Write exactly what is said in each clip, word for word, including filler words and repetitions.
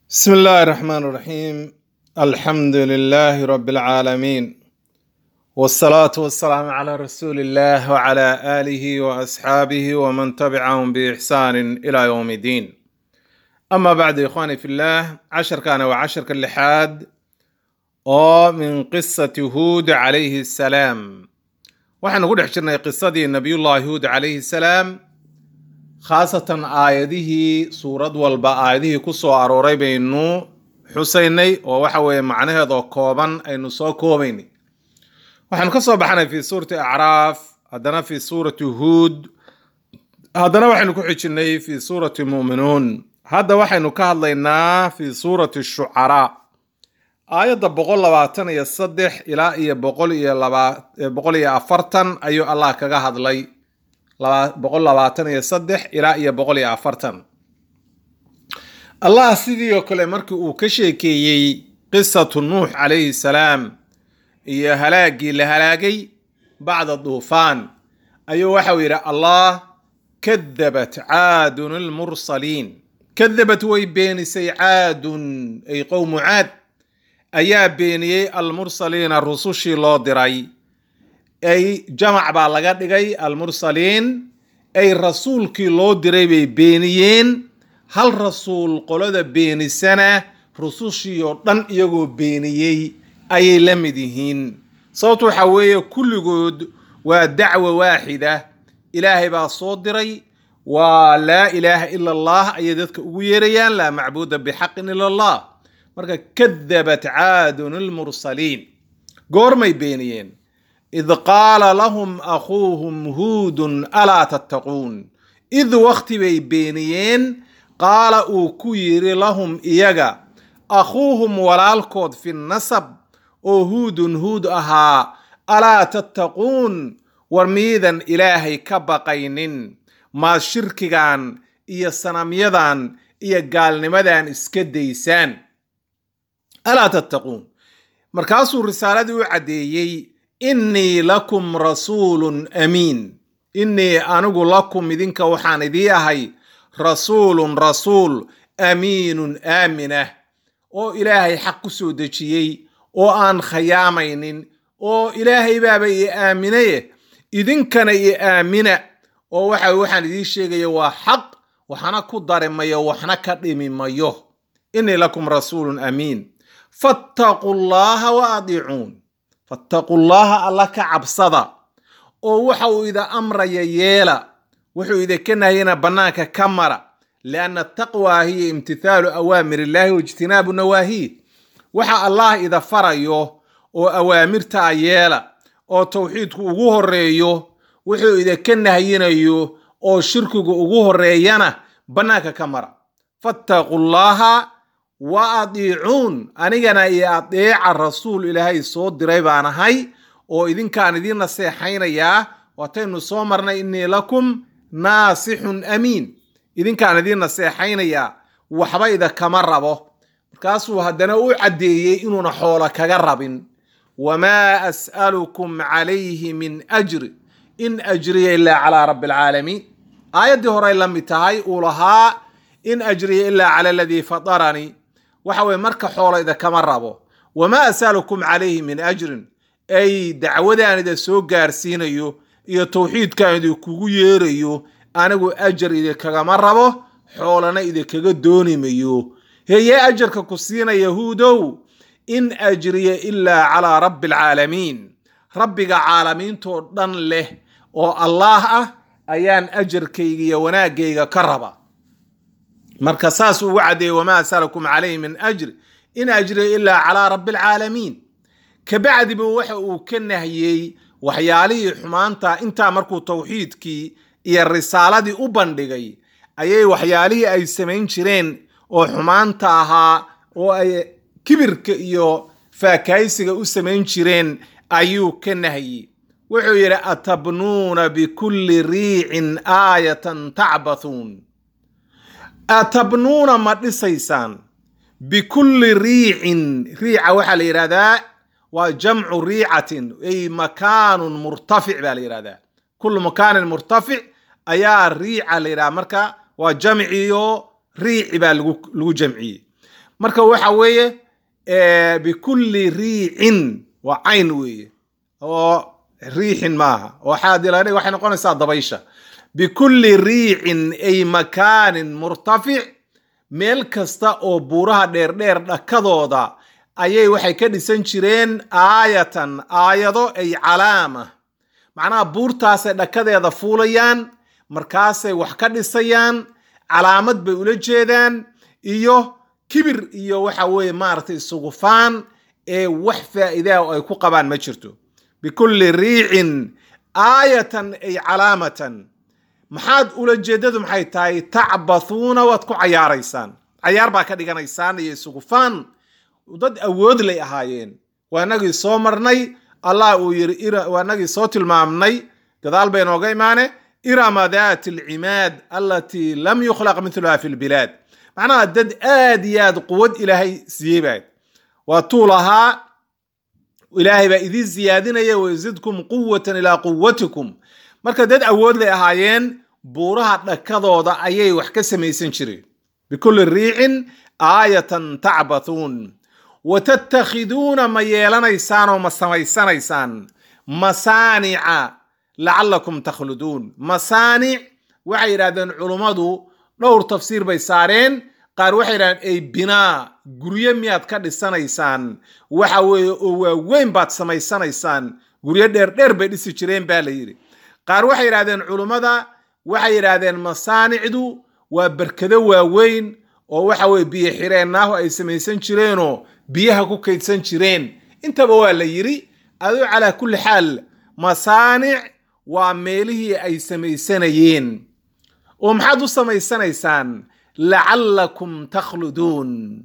بسم الله الرحمن الرحيم. الحمد لله رب العالمين، والصلاة والسلام على رسول الله وعلى آله وأصحابه ومن تبعهم بإحسان إلى يوم الدين. أما بعد، إخواني في الله، عشر كان وعشر كاللحاد ومن قصة هود عليه السلام. وحن نقول حشرنا قصة النبي الله هود عليه السلام، khaasatan aayadihii suurad walba aayadihii ku soo arooray baynu xusaynay oo waxa weeye macnaheedoo kooban aynu soo koobaynay. waxaanu ka soo baxnay fi suurati acraaf, haddana fi suurati huud, haddana waxaynu ku xijinay fi suurati mu'minuun. hadda waxaynu ka hadlaynaa fi suurati shucaraa, aayadda boqol labaatan iyo saddex ilaa iyo boqol iyo laba boqol iyo afartan ayuu allah kaga hadlay. boqol labaatan iyo saddex ilaa iyo boqol iyo afartan. allah sidii oo kale markii uu ka sheekeeyey qisatu nuux calayhi salaam iyo halaagii la halaagay bacda duufaan, ayuu waxau yidhi allah kadabat caadun almursaliin. kadabat way beenisay caadun, ay qowmu caad ayaa beeniyey almursaliina rusushii loo diray. ay jamac baa laga dhigay almursaliin, ay rasuulkii loo diray bay beeniyeen. hal rasuul qolada beenisana rusushii oo dhan iyagoo beeniyey ayay la mid yihiin. sababtu waxaa weeye kulligood waa dacwo waaxida, ilaahay baa soo diray, waa laa ilaaha ila allah ayay dadka ugu yeerayaan, laa macbuuda bixaqin ila allah. marka kadabat caadun almursaliin, goormay beeniyeen? id qaala lahum akhuuhum huudun alaa tattaquun. id wakti bay beeniyeen qaala uu ku yiri lahum iyaga akhuuhum walaalkood fi nasab oo huudun huud ahaa, alaa tattaquun, war miidan ilaahay ka baqaynin, maad shirkigan iyo sanamyadan iyo gaalnimadan iska daysaan. alaa tattaquun. markaasuu risaaladii u caddeeyey, innii lakum rasuulun amiin. innii anigu lakum idinka waxaan idii ahay rasuulun rasuul amiinun aaminah, oo ilaahay xaq ku soo dejiyey, oo aan khayaamaynin, oo ilaahay baaba ii aaminaye idinkana ii aamina, oo waxa waxaan idii sheegaya waa xaq, waxna ku dari mayo waxna ka dhimi mayo. innii lakum rasuulun amiin fattaqu llaha wa adiicuun. fattaqu llaha alla ka cabsada, oo waxa uu ida amraya yeela, wuxuu idinka nahayana bannaanka ka mara. lianna taqwa hiya imtithaalu awaamir illahi waijtinaabu nawaahiih. waxa allah ida farayo oo awaamirtaa yeela, oo tawxiidku ugu horeeyo, wuxuu idinka nahayinayo oo shirkigu ugu horeeyana bannaanka ka mara. fattaqu llaha wa adiicuun. anigana iyo adeeca rasuul ilaahay soo diray baan ahay, oo idinkaan idiin naseexaynayaa. waataynu soo marnay, innii lakum naasixun amiin. idinkaan idiin naseexaynayaa, waxba ida kama rabo. markaasuu haddana u caddeeyey inuuna xoolo kaga rabin. wamaa as'alukum calayhi min ajri in ajriya ilaa calaa rabbi alcaalamiin. aayaddii horey la mid tahay uu lahaa in ajriya ilaa cala aladii fataranii. waxa weye marka xoolo ida kama rabo. wamaa as'alukum calayhi min ajrin, ay dacwadaan ida soo gaarsiinayo iyo tawxiidkaan idinkugu yeerayo, anigu ajar idinkagama rabo, xoolana idinkaga dooni mayo. heye ajarka ku siina yahuudow? in ajriya ilaa calaa rabbi alcaalamiin. rabbiga caalamiintoo dhan leh oo allaah ah ayaan ajarkayga iyo wanaagayga ka raba. marka saas ugu caddeeyey, wamaa as'alukum calayhi min ajri in ajriya ilaa calaa rabbi alcaalamiin. kabacdiba waxa uu ka nahiyey waxyaalihii xumaanta. intaa markuu tawxiidkii iyo risaaladii u bandhigay, ayay waxyaalihii ay samayn jireen oo xumaanta ahaa, oo ay kibirka iyo faakaysiga u samayn jireen, ayuu ka nahiyey. wuxuu yidhi atabnuuna bikulli riicin aayatan tacbathuun. atabnuuna ma dhisaysaan bikulli riicin. riica waxaa la yidhahdaa waa jamcu riicatin, ay makaanun murtafic baa la yidhahdaa. kullu makaanin murtafic ayaa riica la yidhahdaa. marka waa jamciyo riici baa lagu jamciyey. marka waxa weeye bikulli riicin waa cayn weeye oo riixin maaha waxaad ilaani waxay noqonaysaa dabaysha bikulli riicin ay makaanin murtafic meel kasta oo buuraha dheerdheer dhakadooda ayay waxay ka dhisan jireen aayatan aayado ay calaama macnaha buurtaasay dhakadeeda fuulayaan markaasay wax ka dhisayaan calaamad bay ula jeedaan iyo kibir iyo waxa weeye maaragtay isugufaan ee wax faa'iidaa ay ku qabaan ma jirto bikulli riicin aayatan ay calaamatan maxaad ula jeedadu maxay tahay tacbathuuna waad ku cayaaraysaan cayaar baa ka dhiganaysaan iyo isugufaan dad awood lay ahaayeen waa nagii soo marnay allah uu yiri waa nagii soo tilmaamnay gadaal bay nooga imaane irama daati alcimaad allati lam yukhlaq mithlaha fi lbilaad macnaha dad aad iyo aad quwad ilaahay siiyey baa waa tuul ahaa ilaahay baa idin ziyaadinaya wayzidkum quwatan ilaa quwatikum marka dad awood lay ahaayeen buuraha dhakadooda ayay wax ka samaysan jireen bikulli riicin aayatan tacbathuun watattakhiduuna ma yeelanaysaan oo ma samaysanaysaan masaanica lacalakum takhluduun masaanic waxay yidhahdeen culummadu dhowr tafsiir bay saareen qaar waxay yidhahdeen ay binaa guryo miyaad ka dhisanaysaan waxa weeye oo waaweyn baad samaysanaysaan guryo dheerdheer bay dhisi jireen baa la yidhi qaar waxay yidhahdeen culummada waxay yidhahdeen masaanicdu waa berkado waaweyn oo waxa weye biyo xireenaahu ay samaysan jireenoo biyaha ku kaydsan jireen intaba waa la yidhi aduu calaa kulli xaal masaanic waa meelihii ay samaysanayeen oo maxaad u samaysanaysaan lacallakum takhluduun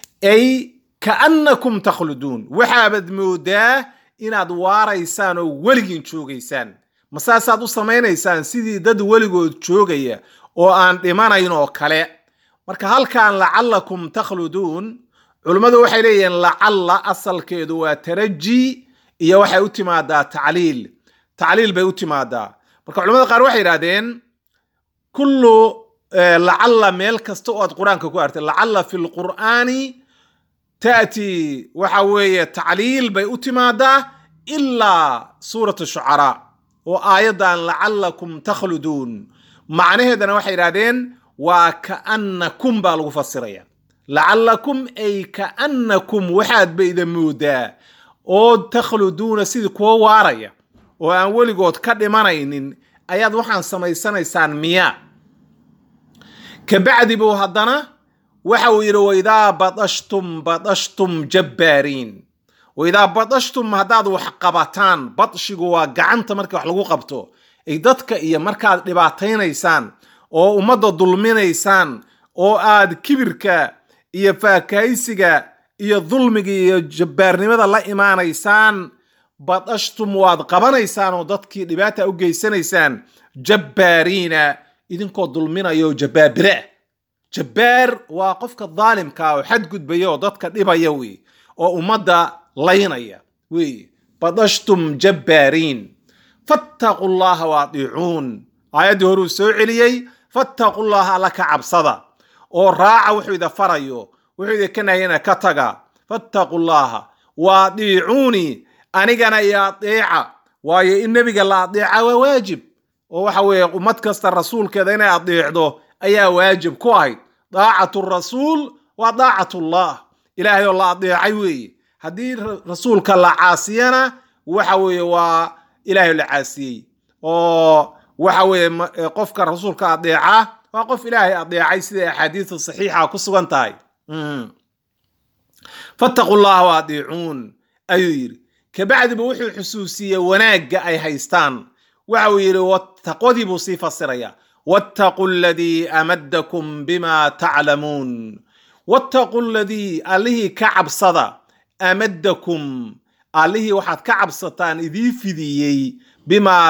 ay kaannakum takhluduun waxaabad moodaa inaad waaraysaan oo weligiin joogaysaan masaasaad u samaynaysaan sidii dad weligood joogaya oo aan dhimanayn oo kale marka halkan lacallakum takhluduun culummadu waxay leeyihiin lacalla asalkeedu waa taraji iyo waxay u timaadaa tacliil tacliil bay u timaadaa marka culamada qaar waxay yidhahdeen kullu lacalla meel kasta oo aad qur-aanka ku artay lacalla fi lqur'aani ta'ti waxa weeye tacliil bay u timaadaa ilaa suurat shucaraa oo aayaddan lacallakum takhluduun macnaheedana waxay yidhahdeen waa kaannakum baa lagu fasiraya lacallakum ay kaannakum waxaad ba ida moodaa oo takhluduuna sidii kuwa waaraya oo aan weligood ka dhimanaynin ayaad waxaan samaysanaysaan miya kabacdi buu haddana waxa uu yidhi waidaa badashtum badashtum jabbaariin waidaa badashtum haddaad wax qabataan badshigu waa gacanta marka wax lagu qabto ay dadka iyo markaad dhibaataynaysaan oo ummadda dulminaysaan oo aad kibirka iyo faakahaysiga iyo dulmiga iyo jabbaarnimada la imaanaysaan badashtum waad qabanaysaan oo dadkii dhibaata u geysanaysaan jabbaariina idinkoo dulminayo jabbaabira jabbaar waa qofka daalimka oo xadgudbaya oo dadka dhibaya wey oo ummadda laynaya wey badashtum jabbaariin fattaqu llaha waadiicuun aayaddii horuu soo celiyey fattaqu llaha alla ka cabsada oo raaca wuxuu ida farayo wuxuu ida ka nahayana ka taga fattaqu llaha waadiicuuni anigana iyo adeeca waayo in nebiga la adeeca waa waajib oo waxa weeye ummad kasta rasuulkeeda inay adeecdo ayaa waajib ku ahayd daacatu rasuul waa daacatu llah ilaahay oo la adeecay weeye haddii rasuulka la caasiyana waxa weeye waa ilaahay la caasiyey oo waxa weeye qofka rasuulka adeeca waa qof ilaahay adeecay sida axaadiisu saxiixa ku sugan tahay fattaqu llaha waadiicuun ayuu yidhi kabacdi buu wuxuu xusuusiyey wanaagga ay haystaan waxa uu yidhi taqwadii buu sii fasiraya wattaqu aladii amaddakum bima taclamuun wattaqu aladii allihii ka cabsada amaddakum allihii waxaad ka cabsataan idii fidiyey bimaa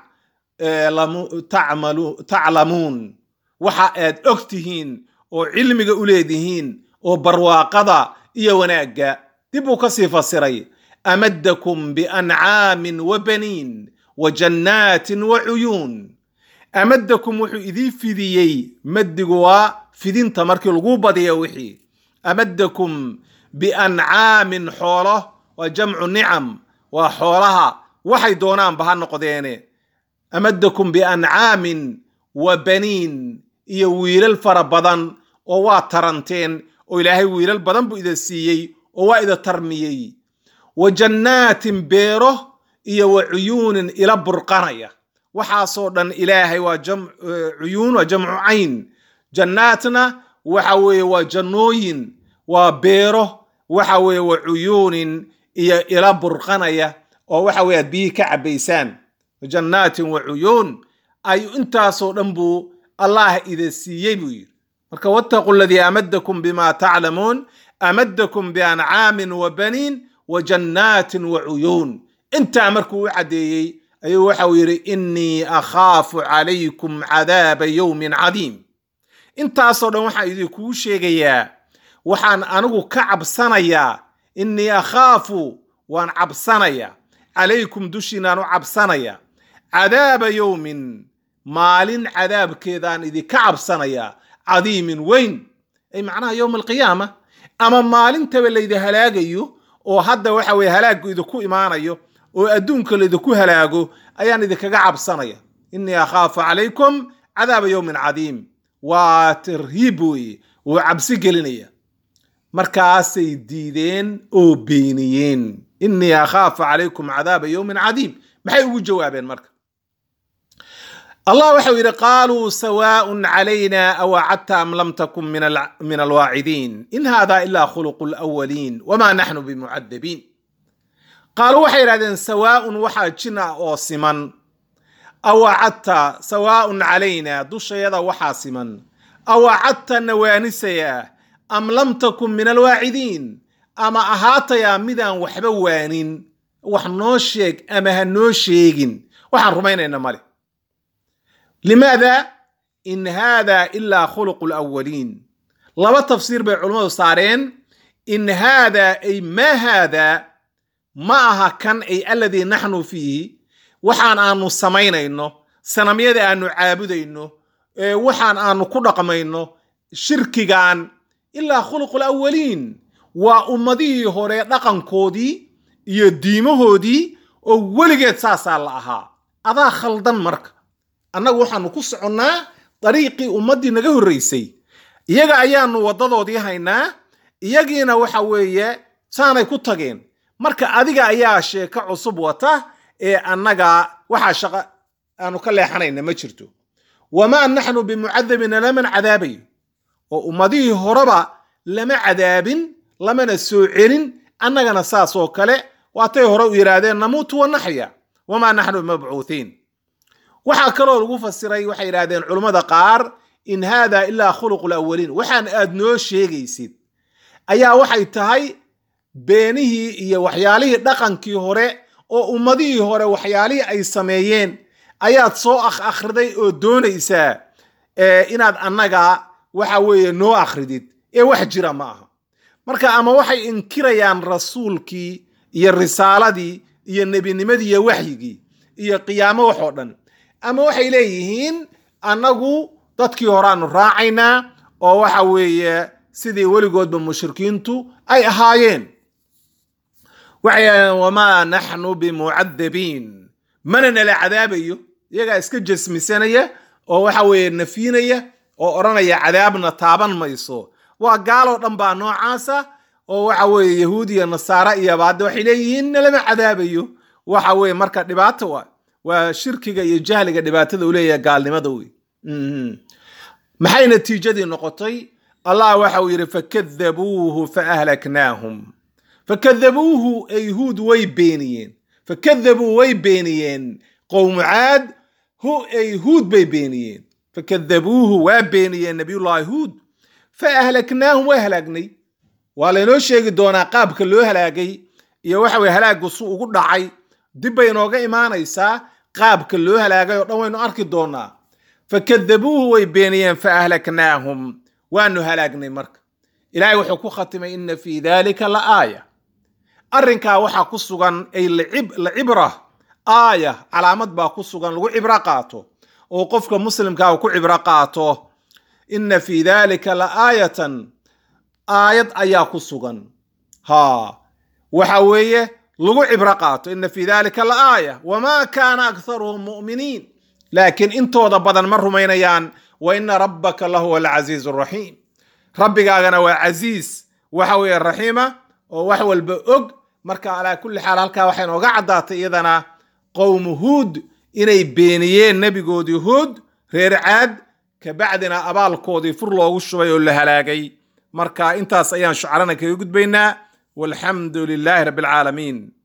taclamuun waxa aad og tihiin oo cilmiga u leedihiin oo barwaaqada iyo wanaagga dib uu ka sii fasiray amaddakum biancaamin wa baniin wa jannaatin wa cuyuun amaddakum wuxuu idii fidiyey maddigu waa fidinta markii lagu badiyo wixii amadakum biancaamin xoolo waa jamcu nicam waa xoolaha waxay doonaanba ha noqdeene amadakum biancaamin wa baniin iyo wiilal fara badan oo waa taranteen oo ilaahay wiilal badan buu ida siiyey oo waa ida tarmiyey wa jannaatin beero iyo wa cuyuunin ila burqanaya waxaasoo dhan ilaahay waa cuyuun waa jamcu cayn jannaatna waxa weeye waa jannooyin waa beero waxa weeye waa cuyuunin iyo ila burqanaya oo waxa weeye aad biyihii ka cabaysaan jannaatin wa cuyuun ay intaasoo dhan buu allah ida siiyey buu yidhi marka wattaqu aladii amadakum bima taclamuun amadakum biancaamin wa baniin wa jannaatin wa cuyuun intaa markuu u caddeeyey ayuu waxau yidhi innii akhaafu calaykum cadaaba yowmin cadiim intaasoo dhan waxaan idinkuu sheegayaa waxaan anigu ka cabsanayaa innii akhaafu waan cabsanayaa calaykum dushiinaan u cabsanayaa cadaaba yowmin maalin cadaabkeedaan idinka cabsanayaa cadiimin weyn ay macnaha yowma alqiyaama ama maalintaba laydi halaagayo oo hadda waxa weye halaaggu idinku imaanayo oo adduunka laydinku halaago ayaan idinkaga cabsanaya innii akhaafu calaykum cadaaba yowmin cadiim waa tarhiib weye wuu cabsi gelinaya markaasay diideen oo beeniyeen innii akhaafu calaykum cadaaba yowmin cadiim maxay ugu jawaabeen marka allah waxau yidhi qaaluu sawaaءun calayna awacadta am lam takun min alwaacidiin in hada ila khuluqu lawaliin wama naxnu bimucadabiin qaaluu waxay yidhahdeen sawaaءun waxaa jin ah oo siman awacadta sawaaءun calayna dushayada waxaa siman awacadta nawaanisaya am lam takun min alwaacidiin ama ahaatayaa midaan waxba waanin wax noo sheeg ama ha noo sheegin waxaan rumaynayna male limaada in hada ilaa khuluqu lawaliin laba tafsiir bay culummadu saareen in hada ay ma hada ma aha kan ay aladii naxnu fiihi waxaan aanu samaynayno sanamyada aanu caabudayno waxaan aanu ku dhaqmayno shirkigan ilaa khuluqu lawaliin waa ummadihii hore dhaqankoodii iyo diimahoodii oo weligeed saasaa la ahaa adaa khaldan marka annagu waxaanu ku soconnaa dariiqii ummaddii naga horraysay iyaga ayaanu waddadoodii haynaa iyagiina waxa weeye saanay ku tageen marka adiga ayaa sheeko cusub wata ee annaga waxaa shaqo aanu ka leexanayna ma jirto wamaa naxnu bimucadabina laman cadaabayo oo ummadihii horeba lama cadaabin lamana soo celin annagana saas oo kale waatay hore u yidhaahdeen namuutu wa naxya wamaa naxnu bimabcuuthiin waxaa kaloo lagu fasiray waxay yidhahdeen culummada qaar in hada ilaa khuluqu lawaliin waxaan aad noo sheegaysid ayaa waxay tahay beenihii iyo waxyaalihii dhaqankii hore oo ummadihii hore waxyaalihii ay sameeyeen ayaad soo akh akhriday oo doonaysaa inaad annaga waxa weeye noo akhridid ee wax jira ma aha marka ama waxay inkirayaan rasuulkii iyo risaaladii iyo nebinimadii iyo waxyigii iyo qiyaamo wax oo dhan ama waxay leeyihiin annagu dadkii horeaanu raacaynaa oo waxa weeye sidii weligoodba mushrikiintu ay ahaayeen waxay wamaa naxnu bimucadabiin mana nala cadaabayo iyagaa iska jasmisanaya oo waxa weeye nafiinaya oo odhanaya cadaabna taaban mayso waa gaaloo dhan baa noocaasa oo waxa weeye yahuud iyo nasaara iyoba hadda waxay leeyihiin nalama cadaabayo waxa weeye marka dhibaato waa waa shirkiga iyo jahliga dhibaatada uu leeyahay gaalnimada wey maxay natiijadii noqotay allah waxa uu yidhi fakadabuuhu faahlaknaahum fakadabuuhu ay huud way beeniyeen fakadabuu way beeniyeen qowmu caad hu ay huud bay beeniyeen fakadabuuhu waa beeniyeen nabiyullaahi huud faahlaknaahum waa halaagnay waa laynoo sheegi doonaa qaabka loo halaagay iyo waxa weye halaaggu su ugu dhacay dib bay inooga imaanaysaa qaabka loo halaagay oo dhan waynu arki doonaa fakadabuuhu way beeniyeen faahlaknaahum waanu halaagnay marka ilaahay wuxuu ku khatimay ina fii dalika la aaya arrinkaa waxaa ku sugan ay lacibra aaya calaamad baa ku sugan lagu cibro qaato oo qofka muslimkaa uu ku cibro qaato ina fii dalika la aayatan aayad ayaa ku sugan ها waxa weeye lagu cibro qaato inna fi dhalika la aaya wama kana aktharuhum mu'minin laakin intooda badan ma rumaynayaan wa inna rabbaka lahu al-aziz ar-rahim rabbigaagana waa aziz waxa weeye rahiima oo wax walba og marka ala kulli xaal halka waxay nooga cadaatay iyadana qowm hud inay beeniyeen nabigoodii hud reer caad ka bacdina abaalkoodii fur loogu shubay oo la halaagay marka intaas ayaan shucarana kaga gudbaynaa والحمد لله رب العالمين.